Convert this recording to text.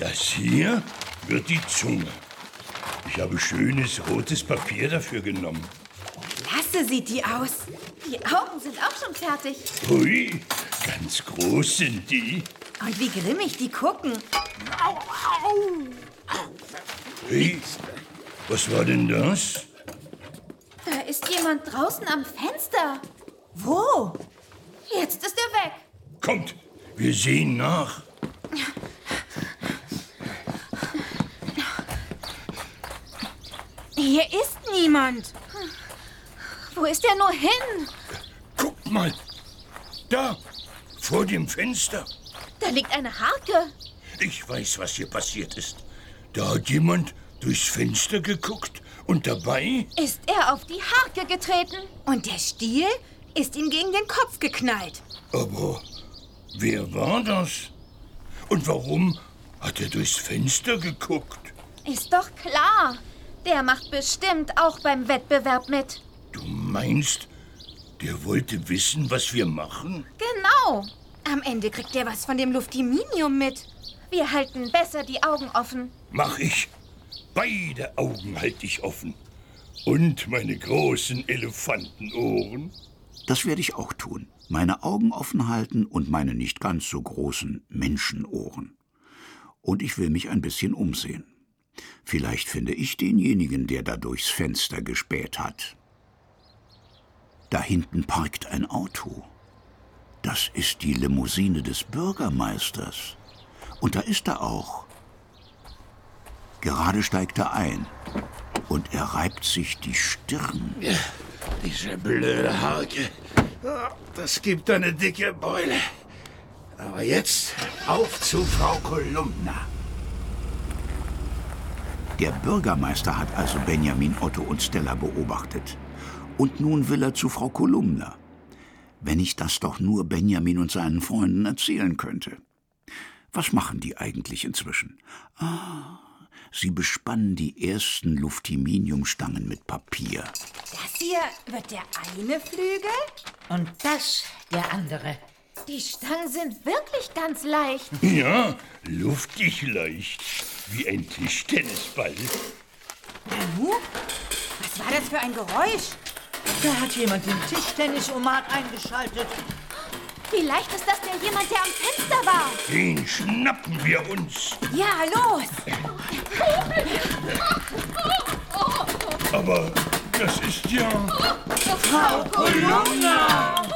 Das hier wird die Zunge. Ich habe schönes rotes Papier dafür genommen. Klasse sieht die aus. Die Augen sind auch schon fertig. Hui, ganz groß sind die. Und wie grimmig die gucken. Hey, was war denn das? Da ist jemand draußen am Fenster. Wo? Jetzt ist er weg. Kommt, wir sehen nach. Hier ist niemand. Wo ist er nur hin? Guckt mal, da, vor dem Fenster. Da liegt eine Harke. Ich weiß, was hier passiert ist. Da hat jemand durchs Fenster geguckt und dabei... Ist er auf die Harke getreten. Und der Stiel ist ihm gegen den Kopf geknallt. Aber wer war das? Und warum hat er durchs Fenster geguckt? Ist doch klar. Der macht bestimmt auch beim Wettbewerb mit. Du meinst, der wollte wissen, was wir machen? Genau. Am Ende kriegt er was von dem Luftiminium mit. Wir halten besser die Augen offen. Mach ich. Beide Augen halte ich offen. Und meine großen Elefantenohren. Das werde ich auch tun. Meine Augen offen halten und meine nicht ganz so großen Menschenohren. Und ich will mich ein bisschen umsehen. Vielleicht finde ich denjenigen, der da durchs Fenster gespäht hat. Da hinten parkt ein Auto. Das ist die Limousine des Bürgermeisters. Und da ist er auch. Gerade steigt er ein. Und er reibt sich die Stirn. Ja, diese blöde Harke. Das gibt eine dicke Beule. Aber jetzt auf zu Frau Kolumna. Der Bürgermeister hat also Benjamin, Otto und Stella beobachtet. Und nun will er zu Frau Kolumna. Wenn ich das doch nur Benjamin und seinen Freunden erzählen könnte. Was machen die eigentlich inzwischen? Sie bespannen die ersten Luftiminiumstangen mit Papier. Das hier wird der eine Flügel. Und das der andere. Die Stangen sind wirklich ganz leicht. Ja, luftig leicht. Wie ein Tischtennisball. Nanu? Was war das für ein Geräusch? Da hat jemand den Tischtennisomat eingeschaltet. Vielleicht ist das jemand, der am Fenster war. Den schnappen wir uns. Ja, los! Aber das ist ja... Frau Kolumna!